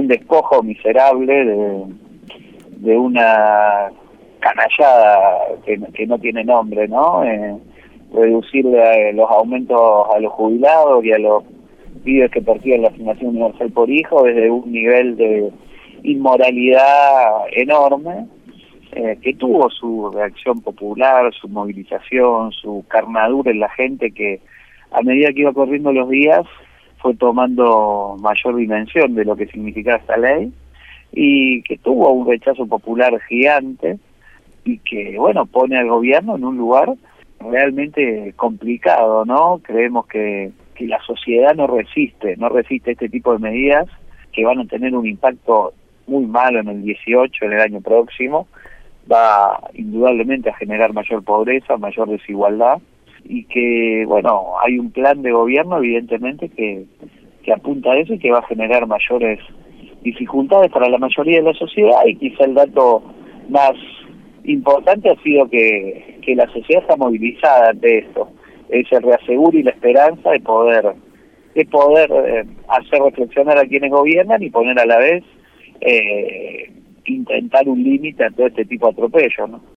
despojo miserable de una canallada que no tiene nombre, ¿no? Reducirle los aumentos a los jubilados y a los pibes que perciben la asignación universal por hijo desde un nivel de inmoralidad enorme, que tuvo su reacción popular, su movilización, su carnadura en la gente, que a medida que iba corriendo los días fue tomando mayor dimensión de lo que significaba esta ley, y que tuvo un rechazo popular gigante, y que, bueno, pone al gobierno en un lugar realmente complicado, ¿no? Creemos que la sociedad no resiste este tipo de medidas que van a tener un impacto muy malo en el 18, en el año próximo. Va indudablemente a generar mayor pobreza, mayor desigualdad, y que, bueno, hay un plan de gobierno evidentemente que apunta a eso y que va a generar mayores dificultades para la mayoría de la sociedad. Y quizá el dato más importante ha sido que la sociedad está movilizada ante esto, se reasegura y la esperanza de poder hacer reflexionar a quienes gobiernan y poner a la vez intentar un límite a todo este tipo de atropellos, ¿no?